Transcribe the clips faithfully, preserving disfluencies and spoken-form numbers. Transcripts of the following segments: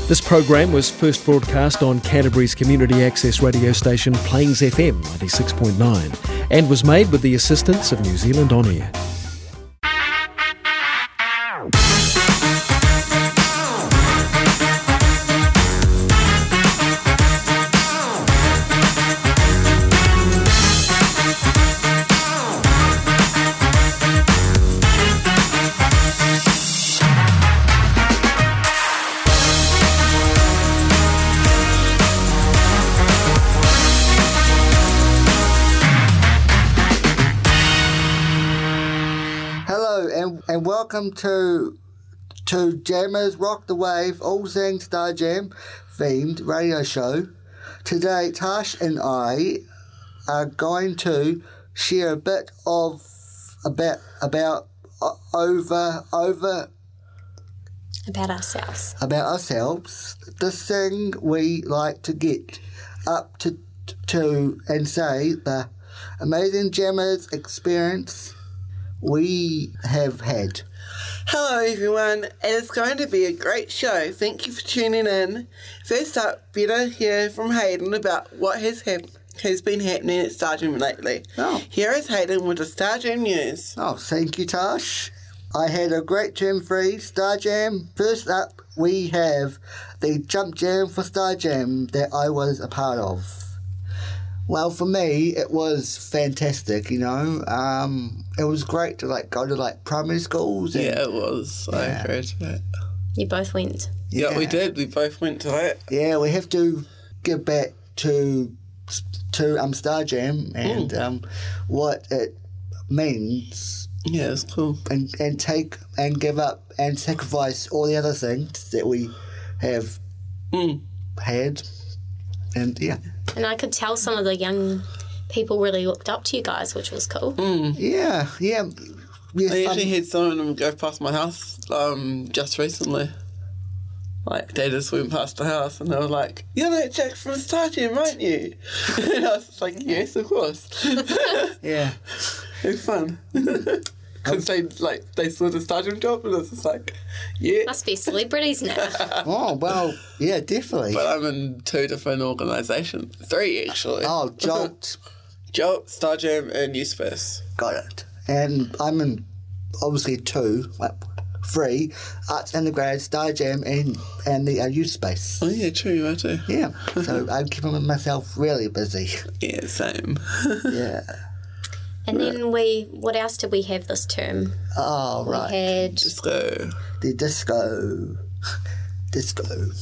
This program was first broadcast on Canterbury's community access radio station Plains F M ninety-six point nine and was made with the assistance of New Zealand On Air. And welcome to to Jammers Rock the Wave All Things Star Jam themed radio show. Today, Tash and I are going to share a bit of about about uh, over over about ourselves. About ourselves. This thing we like to get up to to and say the amazing Jammers experience we have had. Hello everyone, and it's going to be a great show. Thank you for tuning in. First up, better hear from Hayden about what has hap- has been happening at Star Jam lately. Oh. Here is Hayden with the Star Jam news. Oh, thank you, Tash. I had a great term three Star Jam. First up, we have the Jump Jam for Star Jam that I was a part of. Well, for me, it was fantastic, you know. Um, it was great to, like, go to, like, primary schools. And, yeah, it was. Yeah. I agreed to that. You both went. Yeah. yeah, we did. We both went to that. Yeah, we have to give back to to um, Star Jam and mm. um, what it means. Yeah, it's cool. And, and take and give up and sacrifice all the other things that we have mm. had. And, yeah. And I could tell some of the young people really looked up to you guys, which was cool. Mm. Yeah, yeah. Yes, I actually um, had some of them go past my house um, just recently. Like, they just went past the house and they were like, "You're that Jack from Star Jam, aren't you?" And I was just like, "Yes, of course." Yeah. It was fun. Because they, like, they saw the Star Jam job and I was just like, yeah. Must be celebrities now. Oh, well, yeah, definitely. But I'm in two different organisations. Three, actually. Oh, Jolt. Jolt, Star Jam and Youth Space. Got it. And I'm in, obviously, two, like, three, Arts Undergrad, Star Jam and, and the uh, Youth Space. Oh, yeah, true, right too. Yeah, so I'm keeping myself really busy. Yeah, same. Yeah. And then we, what else did we have this term? Oh, we right. We had... Disco. The disco. Disco.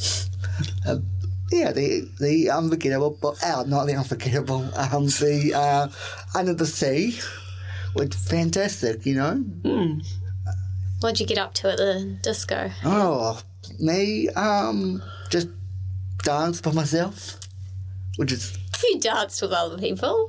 um, yeah, the the unforgettable, but oh, not the unforgettable, um, the uh, Under the Sea was fantastic, you know. Mm. What'd you get up to at the disco? Oh, me, um, just dance by myself, which is... You danced with other people.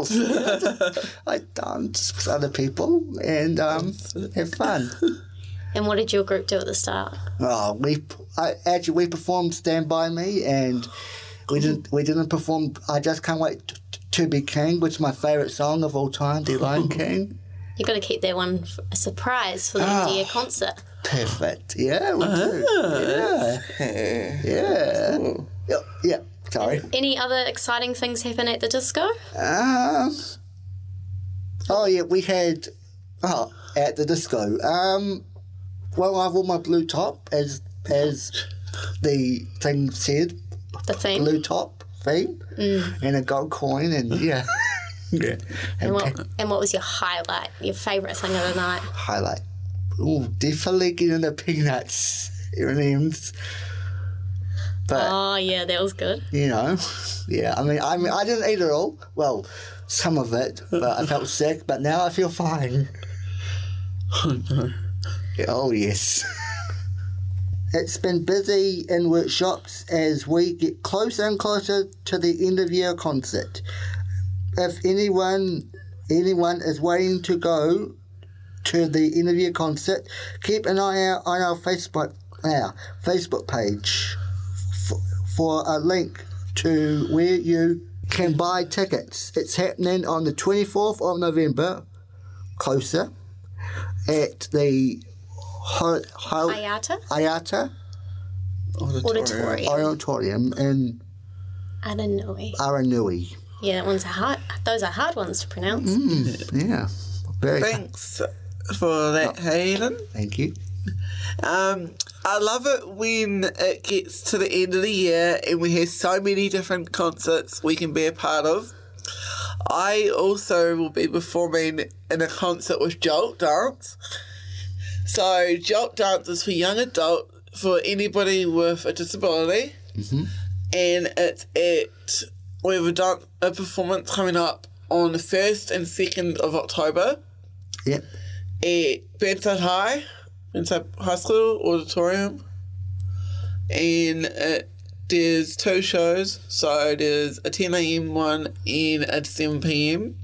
Yes. I dance with other people and um, have fun. And what did your group do at the start? Oh, we I, actually we performed "Stand By Me" and we didn't we didn't perform "I Just Can't Wait to, to Be King," which is my favourite song of all time, The Lion King. You've got to keep that one a surprise for the oh, end of your concert. Perfect. Yeah, we do. Yeah. Yeah. Cool. Yeah. Yeah. Sorry. Any other exciting things happen at the disco? Um. Oh yeah, we had oh at the disco. Um. Well, I wore my blue top as as the thing said. The theme. Blue top theme mm. and a gold coin and yeah. yeah. And, and, what, pe- and what was your highlight? Your favourite thing of the night? Highlight. Oh, definitely getting the peanuts M and M's. But, oh yeah, that was good. You know, yeah. I mean, I mean, I didn't eat it all. Well, some of it, but I felt sick. But now I feel fine. Oh no. Yeah, oh yes. It's been busy in workshops as we get closer and closer to the end of year concert. If anyone anyone is waiting to go to the end of year concert, keep an eye out on our Facebook our Facebook page for a link to where you can buy tickets. It's happening on the twenty-fourth of November, closer, at the Ho- Ho- Ayata? Ayata Auditorium. Auditorium in Aranui. Aranui. Yeah, that one's a hard. Those are hard ones to pronounce. Mm, yeah. Very Thanks for that, Hayden. Thank you. Um, I love it when it gets to the end of the year and we have so many different concerts we can be a part of. I also will be performing in a concert with Jolt Dance. So Jolt Dance is for young adult, for anybody with a disability. Mm-hmm. And it's at, we have a, dance, a performance coming up on the first and second of October. Yep. At Burnside High, Burnside High School Auditorium. And it, there's two shows, so there's a ten a.m. one and a seven p.m.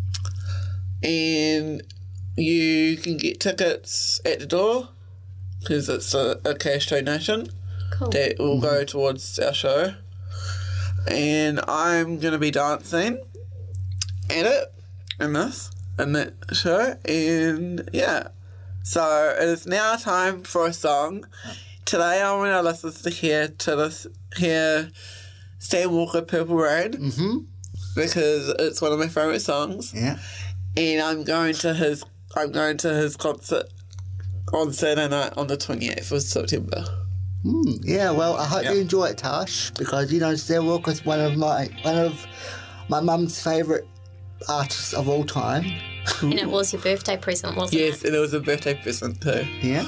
And you can get tickets at the door because it's a, a cash donation Cool. that will go towards our show. And I'm going to be dancing at it in this, in that show. And yeah, so it is now time for a song. Today I want our listeners to hear to this hear Stan Walker Purple Rain Mm-hmm. because it's one of my favourite songs. Yeah. And I'm going to his I'm going to his concert on Saturday night on the twenty-eighth of September. Mm, yeah, well, I hope Yeah. you enjoy it, Tash, because, you know, Stan Walker's one of my one of my mum's favourite artists of all time. And it was your birthday present, wasn't Yes, it? and it was a birthday present too. Yeah.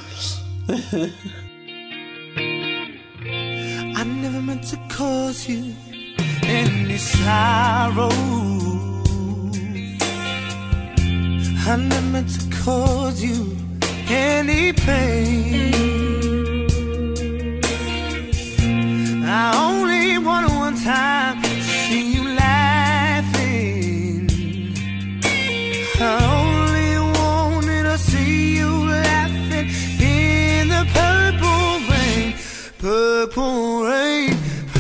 I never meant to cause you any sorrow. I never meant to cause you any pain. I only wanted one time to see you laughing. I only wanted to see you laughing in the purple rain. Purple rain,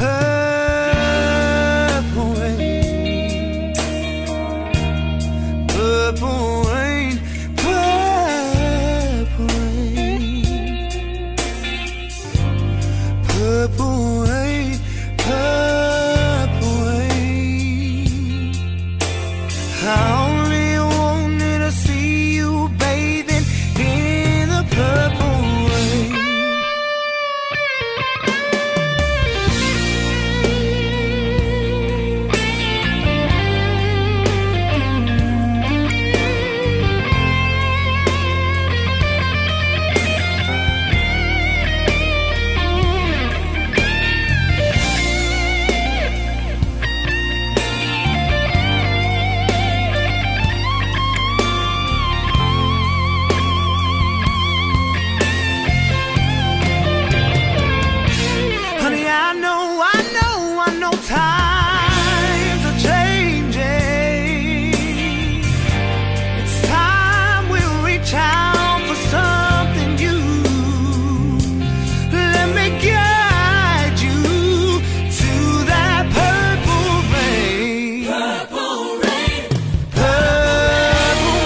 purple rain, purple rain, purple rain, purple rain, purple rain. I only wanted to see you bathing in the purple rain. Honey, I know, I know, I know times are changing. It's time we reach out for something new. Let me guide you to that purple rain. Purple rain. Purple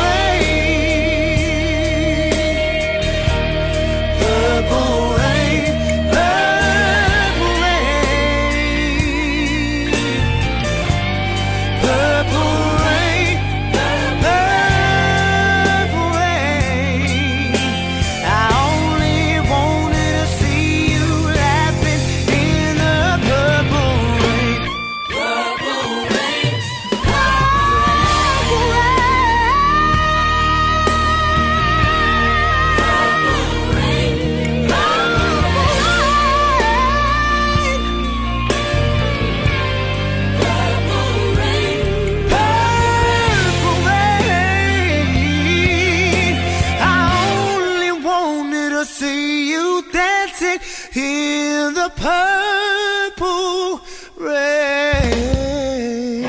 rain. Purple rain. Purple rain. Purple rain. Purple rain. I only wanted to see you laughing in the purple rain. Purple rain. Purple rain. Purple rain. I only wanted to see you dancing in the purple rain.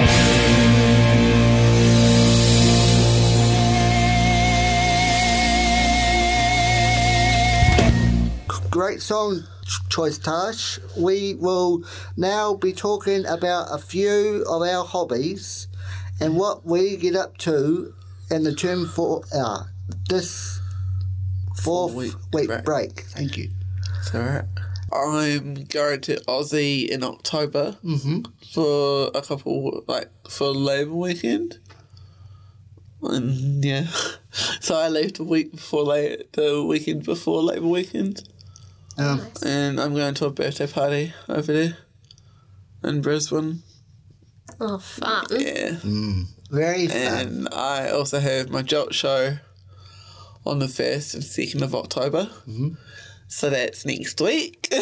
Great song choice, Tash. We will now be talking about a few of our hobbies and what we get up to in the term for uh, this fourth Four-week week break. break. Thank you. It's alright. I'm going to Aussie in October Mm-hmm. for a couple, like, for Labour weekend. And, yeah. So I left a week before, la- the weekend before Labour weekend. Um, Nice. And I'm going to a birthday party over there in Brisbane. Oh, fun. Yeah. very fun. And I also have my Jolt show on the first and second of October. Mm-hmm. So that's next week,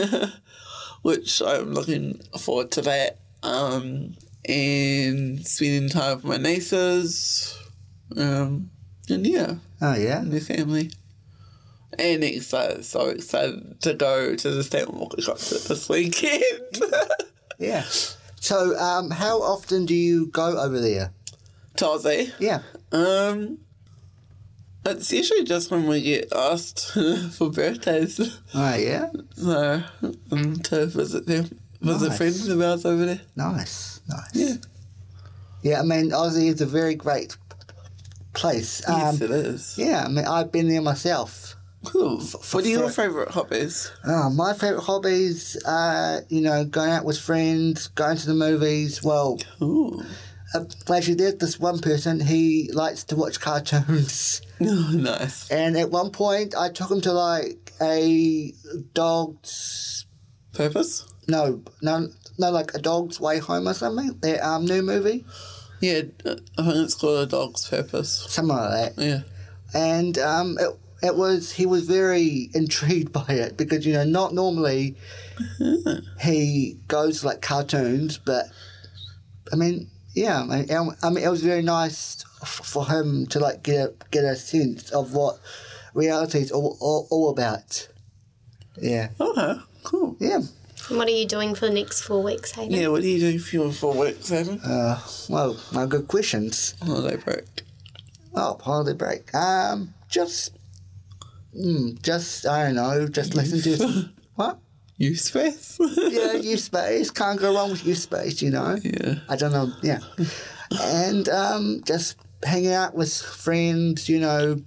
which I'm looking forward to that. Um, and spending time with my nieces. Um, and yeah, Oh, yeah? and their family. And excited, so excited to go to the Stanton Walker concert this weekend. Yeah. So, um, how often do you go over there? Tozzy. Yeah. Um, it's usually just when we get asked for birthdays. Oh, yeah? So, um, to visit them, visit Nice. friends of ours over there. Nice, nice. Yeah. Yeah, I mean, Aussie is a very great place. Yes, Um, it is. yeah, I mean, I've been there myself. Cool. for- What are your for- favourite hobbies? Oh, my favourite hobbies are, you know, going out with friends, going to the movies. Well, Ooh. uh, actually, there's this one person, he likes to watch cartoons. Oh, nice. And at one point, I took him to, like, a dog's... Purpose? No, no, no, like a Dog's Way Home or something. Their um, new movie. Yeah, I think it's called A Dog's Purpose. Something like that. Yeah. And um, it, it was he was very intrigued by it because, you know, not normally he goes like cartoons, but I mean, yeah, I mean, I mean it was very nice f- for him to like get a, get a sense of what reality is all, all, all about. Yeah, Okay, cool. yeah. And what are you doing for the next four weeks, Hayden? Yeah, what are you doing for your four weeks, Evan? Uh, well, my good questions. Holiday break. Oh, holiday break. Um, just, mm, just I don't know, just listen to what. You space? Yeah, youth space. Can't go wrong with youth space, you know. Yeah. I don't know, yeah. And um, just hanging out with friends, you know.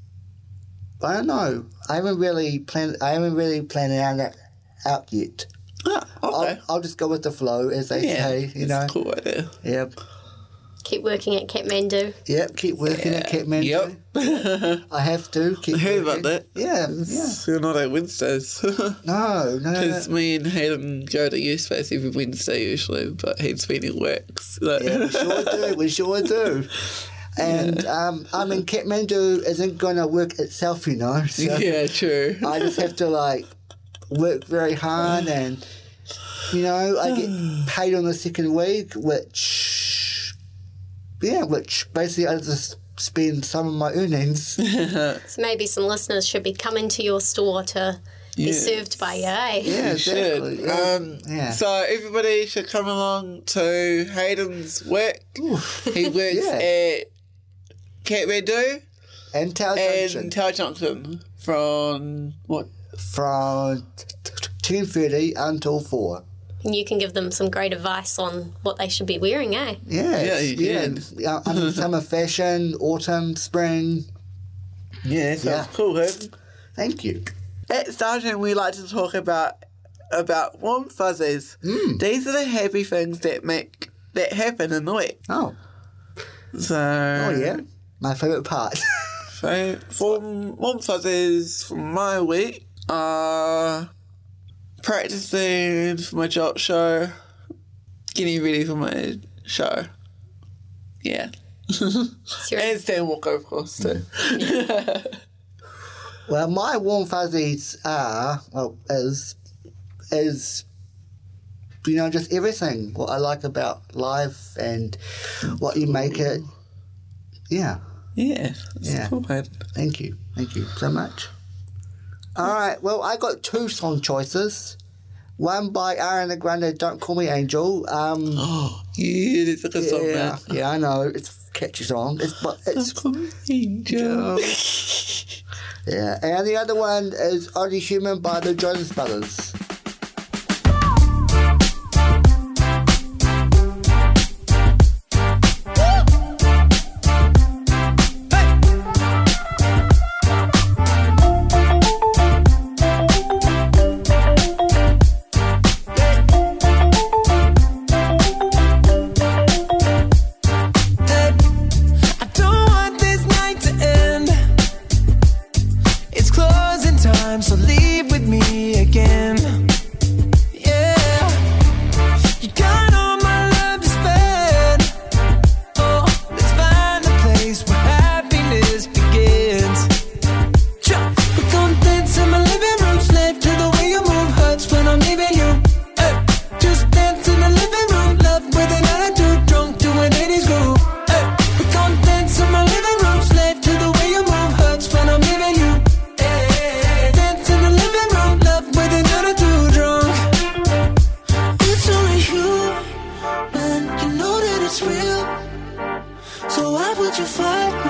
I don't know. I haven't really planned. I haven't really planned it out, out yet. Ah, okay. I'll, I'll just go with the flow, as they yeah, say, you know. that's a cool idea. Yep, Keep working at Kathmandu. yep. Keep working at Kathmandu. Yep. I have to keep. I heard working. about that. Yeah, yeah. You're not at Wednesdays. No, no, no. Because no. me and Hayden go to youth space every Wednesday usually, but he's been at work. So. Yeah, we sure do. We sure do. And um, I mean, Kathmandu isn't going to work itself, you know. So Yeah, true. I just have to like work very hard, and you know, I get paid on the second week, which yeah, which basically I just spend some of my earnings. So maybe some listeners should be coming to your store to be Yes. served by you, eh? Yeah, You should. exactly. Yeah. Um, Yeah. So everybody should come along to Hayden's work. He works Yeah. at Kathmandu And Tower and Junction Tower Junction from what? from ten thirty until four. And you can give them some great advice on what they should be wearing, eh? Yeah, Yeah, you yeah. can. Yeah, I mean, summer fashion, autumn, spring. Yeah, sounds Yeah. cool, Hayden. Thank you. At Starting, we like to talk about about warm fuzzies. Mm. These are the happy things that make that happen in the week. Oh, So, oh yeah, my favourite part. So, from warm fuzzies from my week are practicing for my Jolt show, getting ready for my show. Yeah. So you're- And Stan Walker, of course, too. Well, my warm fuzzies are, well, is, is, you know, just everything. What I like about life and what you make it. Yeah, Yeah. That's Yeah. cool, man. thank you. Thank you so much. All right, well, I got two song choices. One by Ariana Grande, Don't Call Me Angel. Um, Oh, yeah, that's a good song, yeah, man. yeah, I know. It's a catchy song. It's, but it's Don't call me Angel. yeah, and the other one is Only Human by the Jonas Brothers.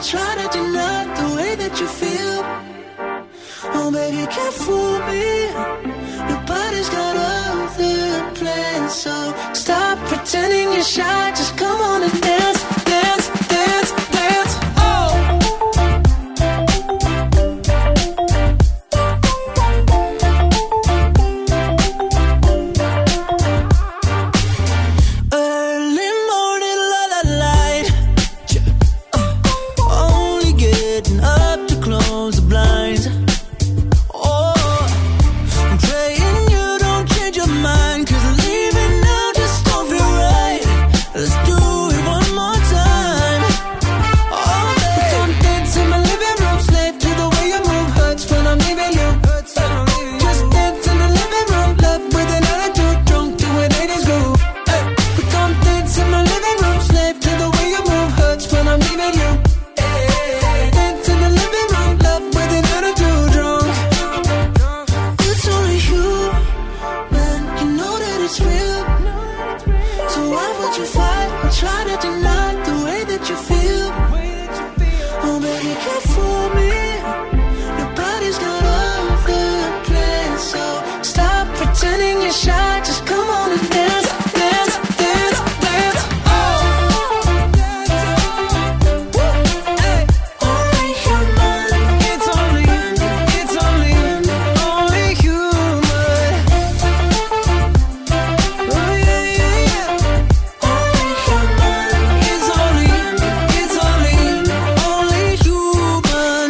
try to deny the way that you feel. Oh, baby, you can't fool me. Your body's got other plans, so stop pretending you're shy. Just come on and dance, dance, dance, dance. Oh. Early morning, la la light. Uh, only getting up to close the blinds. Let's do it one more time. Oh, baby. Come dance in my living room, slave to the way you move. Hurts when I'm leaving you. Just dance in the living room, love with an attitude, drunk to an eighties groove. Hey. But come dance in my living room, slave to the way you move. Hurts when I'm leaving you. Hey. Dance in the living room, love with an attitude, drunk. It's only you, man. You know that it's real. So why would you fight or try to deny the way that you feel? Oh, baby, you can't fool me. Your body's got other plans, so stop pretending you're shy. Just come on and dance, dance, dance, dance. Oh, hey. Only human. It's only, it's only, only human. Oh yeah, yeah, yeah. It's only, it's only, only human.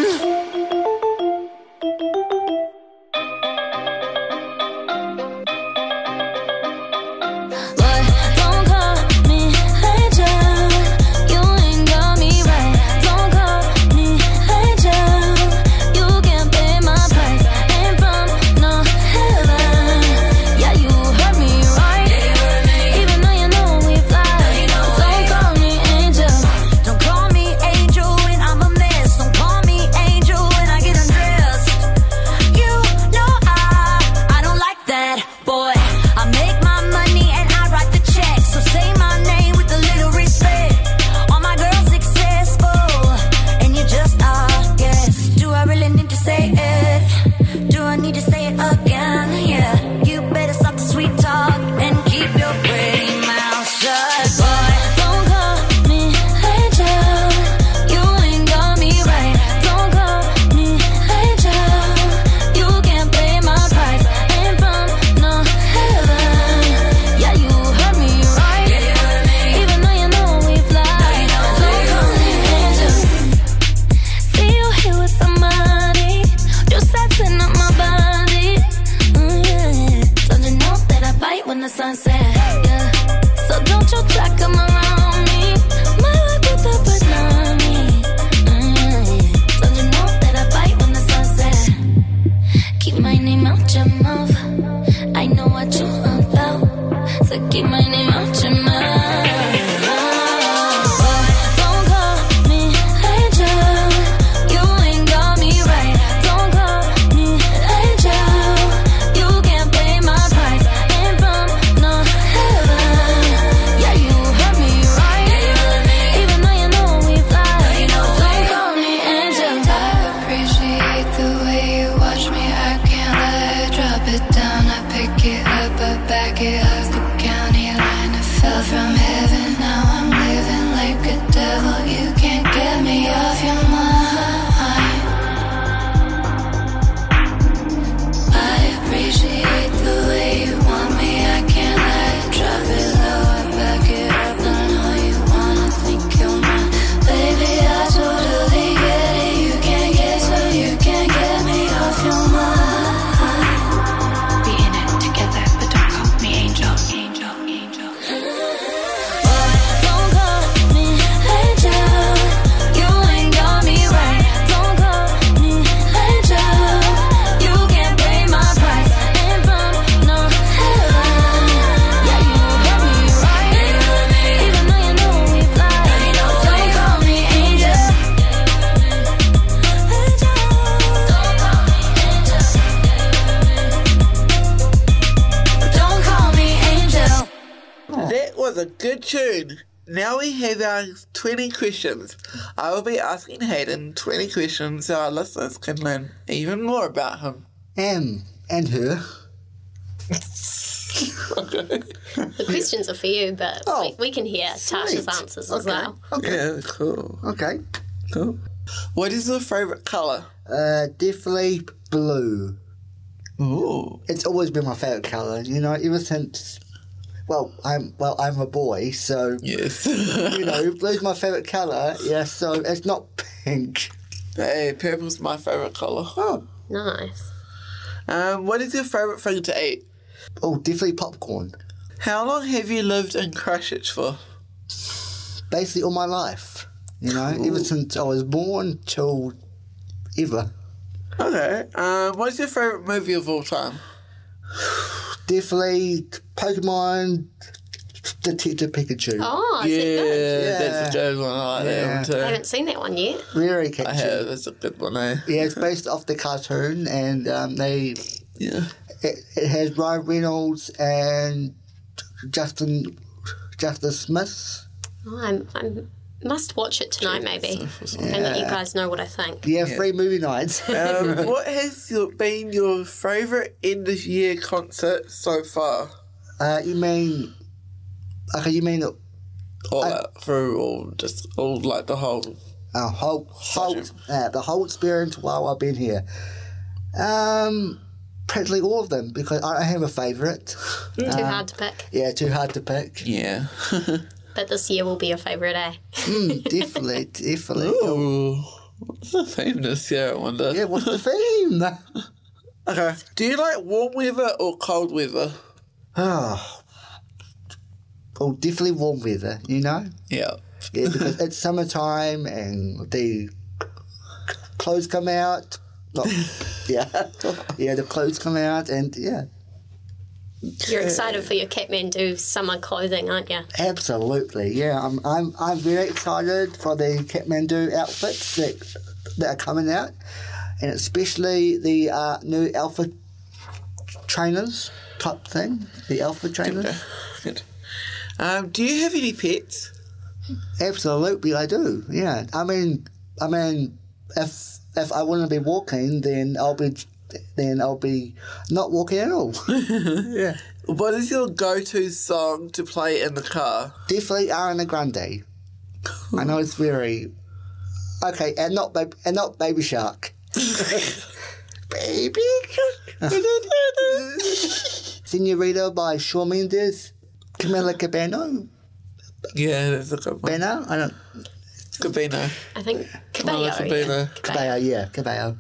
Boy, don't call me angel. You ain't got me right. Don't call me angel. You can't pay my price. Ain't from no heaven. Yeah, you heard me right. Even though you know we fly. Don't call me angel. Don't call me angel when I'm a mess. Don't call me angel when I get undressed. You know I, I don't like that, boy. I make my money and I write the check. So say my name with a little respect. All my girls successful, and you just are, yes. Do I really need to say it? Do I need to say it again? Yeah. You better stop the sweet talk and keep your pretty mouth shut, boy. Don't call me angel. You ain't got me right. Don't call me angel. You can't pay my price. Ain't from no heaven. Yeah, you heard me right. Even though you know we fly. Don't call me angel. See you here with somebody. You setting up my body. Mm, yeah. Don't you know that I bite when the sun sets? Yeah. So don't you try come around me. My luck with the banana. Mm, yeah. Don't you know that I bite when the sun sets? Keep my name out your mouth. I know what you about. So keep my name out your mouth. Don't call me angel. You ain't got me right. Don't call me angel. You can't pay my price. Ain't from no heaven. Yeah, you heard me right. Even though you know we fly. Don't call me angel. I appreciate the way you watch me. I can't let it drop it down. I pick it up, but back it up the county line. I fell from heaven, now I'm living like a devil. You can't get me off your mind. I appreciate the way you want me. I can't let it drop it low. I back it up, I know you wanna think you're mine. Baby, I totally get it. You can't get so you can't get me off your mind. Be in it together, but don't call me angel, angel, angel. Don't call me angel. You ain't got me right. Don't call me angel. You can't pay my price. Ain't from no heaven. Yeah, you heard me right. Even though you know we fly. Don't call me angel. Don't call me angel. Don't call me angel. That was a good tune. now we have our twenty questions. I will be asking Hayden twenty questions so our listeners can learn even more about him. And, and her. Okay. The questions are for you, but Oh, we, we can hear Tasha's sweet. answers as Okay. well. Okay. Yeah, cool. Okay. Cool. What is your favourite colour? Uh, definitely blue. Ooh. It's always been my favourite colour, you know, ever since, well, I'm well, I'm a boy, so, Yes. you know, blue's my favourite colour, yeah, so it's not pink. Hey, purple's my favourite colour. Oh, Nice. Um, what is your favourite thing to eat? oh, definitely popcorn. How long have you lived in Christchurch for? Basically all my life, you know, ever since I was born till ever. Okay. Um, what's your favourite movie of all time? Definitely Pokemon Detective Pikachu. Oh, is it good? Yeah, that's a good one. I like Yeah. that one I too. haven't seen that one yet. Very I catchy. have. That's a good one, eh? Yeah, it's based off the cartoon, and um, they Yeah. it, it has Ryan Reynolds and Justin Justin Smith. Oh, I'm, I'm must watch it tonight, maybe, and let you guys know what I think. Yeah, free movie nights. Um, what has your, been your favourite end of year concert so far? uh, you mean? Okay, you mean All that through, all just all like the whole. uh, whole whole uh, the whole experience while I've been here? Um, practically all of them because I don't have a favourite. Too hard to pick, Yeah, too hard to pick. Yeah. but this year will be your favourite, eh? Mm, definitely, definitely. Ooh. What's the theme this year, I wonder? Yeah, what's the theme? Okay. Do you like warm weather or cold weather? Oh, oh, definitely warm weather. You know. Yeah. Yeah, because it's summertime and the clothes come out. Not, yeah, yeah, the clothes come out and yeah, You're excited for your Kathmandu summer clothing, aren't you? absolutely. Yeah, I'm I'm I'm very excited for the Kathmandu outfits that that are coming out, and especially the uh, new Alpha trainers type thing. The Alpha trainers. Good. Um, do you have any pets? Absolutely, I do. Yeah, I mean, I mean, if if I want to be walking, then I'll be, then I'll be not walking at all. Yeah, What is your go-to song to play in the car? definitely Ariana Grande. I know it's very okay, and not baby, and not Baby Shark. Baby Shark. Senorita by Shawn Mendes, Camila Cabello. Yeah, that's a good one. Benno? I don't. Cabino. I think Well, Cabello. that's a yeah. Cabello. Cabello, yeah, Cabello.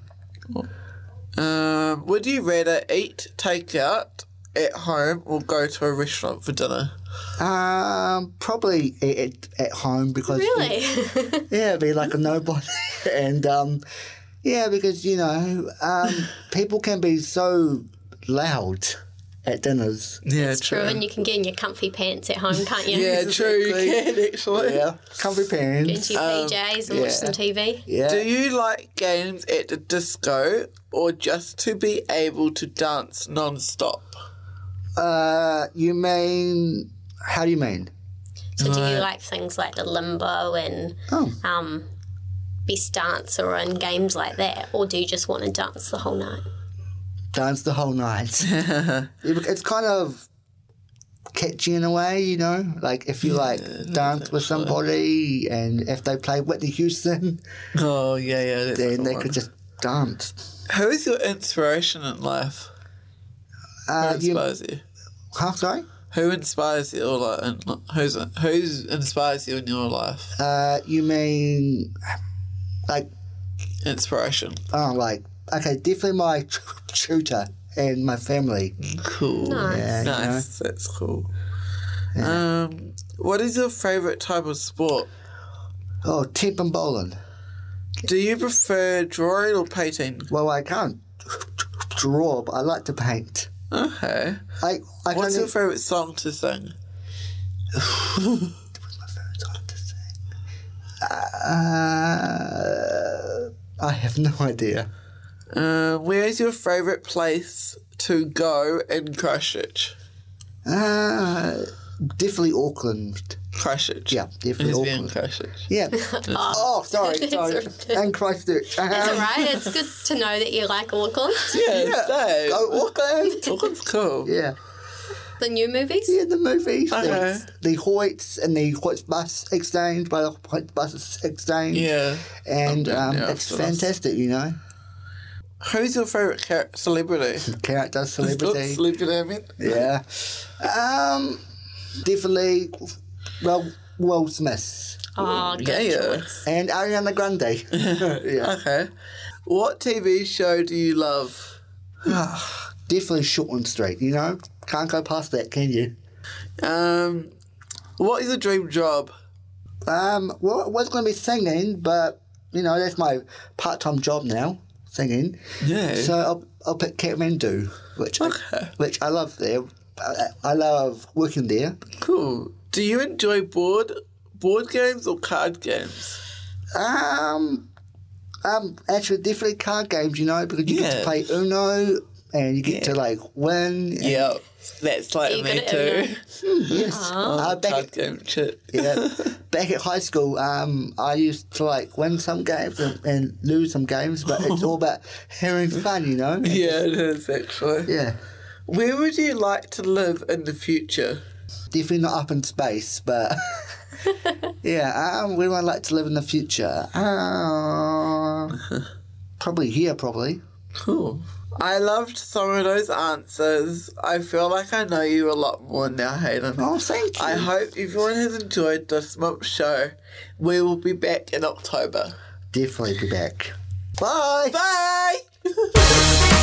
Um, would you rather eat takeout at home or go to a restaurant for dinner? Um, probably at, at, at home because Really? yeah, be like a nobody, and um, yeah, because you know, um, people can be so loud at dinners. Yeah, True, and you can get in your comfy pants at home, can't you? Yeah, true. You can actually. Yeah, comfy Get pants. into your P Js and watch some T V. Yeah, Do you like games at the disco or just to be able to dance non-stop? uh, you mean? How do you mean? So do you like things like the limbo and Oh. um, best dancer and games like that, or do you just want to dance the whole night? Dance the whole night. It's kind of catchy in a way, you know. Like if you like dance with somebody, and if they play Whitney Houston, Oh, yeah, yeah. That's a then good they one. could just dance. Who is your inspiration in life? Who Uh, you, inspires you? huh, sorry. Who inspires you? Or like, in, who's who's inspires you in your life? Uh, you mean like Inspiration. oh, like okay, definitely my tutor and my family. Cool. Nice. Yeah, you know. Nice. That's cool. Um, what is your favourite type of sport? Oh, tip and bowling. Do you prefer drawing or painting? Well, I can't draw, but I like to paint. Okay. I I What's can your favourite song to sing? Uh, I have no idea. Uh, where is your favourite place to go in Christchurch? Uh, definitely Auckland. Christchurch. Yeah, He definitely was in Auckland. Christchurch. Yeah. oh, sorry, sorry. It's And Christchurch. Um, It's alright. It's good to know that you like Auckland. Yeah, Yeah. so, Go Auckland. Auckland's cool. Yeah. The new movies. Yeah, the movies. Okay. The, the Hoyts and the Hoyts Bus Exchange by the Hoyts Bus Exchange. Yeah. And I'm um, down it's for this. fantastic, you know. Who's your favourite char- celebrity? Character, Not celebrity. celebrity, I mean. Yeah. Um, definitely, well, Will Smith Oh, good Yeah, yeah. choice. and Ariana Grande. yeah. Okay. What T V show do you love? Definitely Shortland Street, you know. Can't go past that, can you? Um, what is a dream job? Um, well, I was going to be singing, but, you know, that's my part-time job now, singing. Yeah. So I'll, I'll pick Kathmandu, which, Okay. I, which I love there. I, I love working there. Cool. Do you enjoy board board games or card games? Um, um, actually, definitely card games, you know, because you get Yeah. to play Uno and you get to, like, win. and- Yeah, that's like Are you me good at too. Uno? Yes. Uh, back, Card at, game shit. yeah, back at high school, um, I used to, like, win some games and, and lose some games, but it's all about having fun, you know? Yeah, it is actually. Yeah. Where would you like to live in the future? Definitely not up in space, but yeah, um, where would I like to live in the future? Uh, probably here, probably. Cool. I loved some of those answers. I feel like I know you a lot more now, Hayden. Oh, thank you. I hope everyone has enjoyed this month's show. We will be back in October. Definitely be back. Bye. Bye!